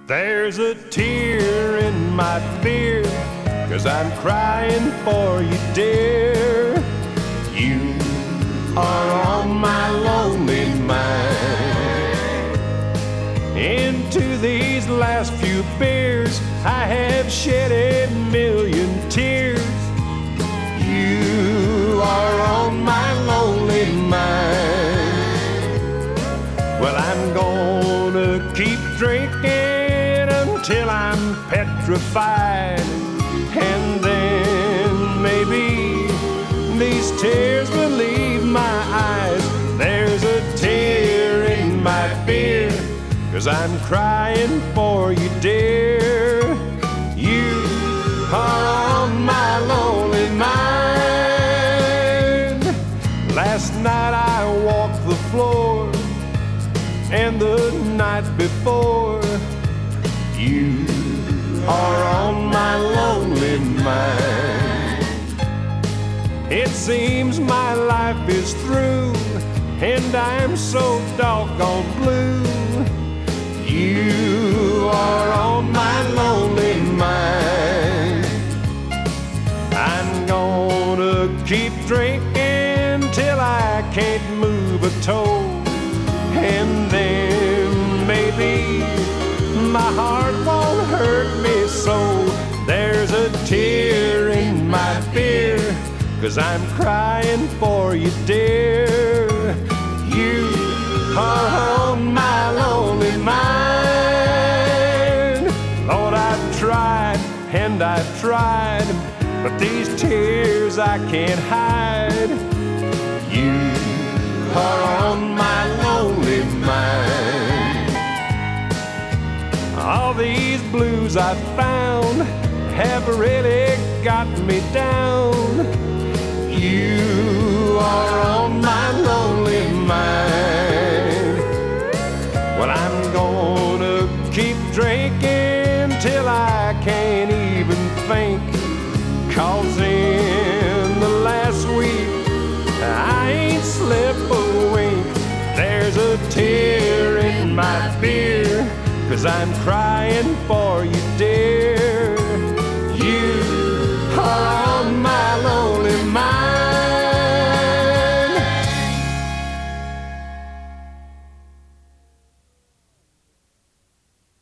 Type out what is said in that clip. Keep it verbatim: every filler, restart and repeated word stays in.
There's a tear in my beer, 'cause I'm crying for you, dear. You are on my lonely mind. Into these last few beers, I have shed a million tears. You are on my lonely mind. Well, I'm gonna keep drinking until I'm petrified, and then maybe these tears will leave my eyes. There's a tear in my beer, 'cause I'm crying for you, dear. You are on my lonely mind. Last night I walked the floor, and the night before. You are on my lonely mind. It seems my life is through, and I'm so doggone blue. You are on my lonely mind. I'm gonna keep drinking till I can't move a toe, and then maybe my heart won't hurt me so. There's a tear in my beer, 'cause I'm crying for you, dear. You are on my lonely mind. Lord, I've tried and I've tried, but these tears I can't hide. You are on my lonely mind. All these blues I've found have really got me down. You are on my lonely mind. Well, I'm gonna keep drinking till I can't even think, 'cause in the last week I ain't slept a wink. There's a tear in my beer, 'cause I'm crying for you,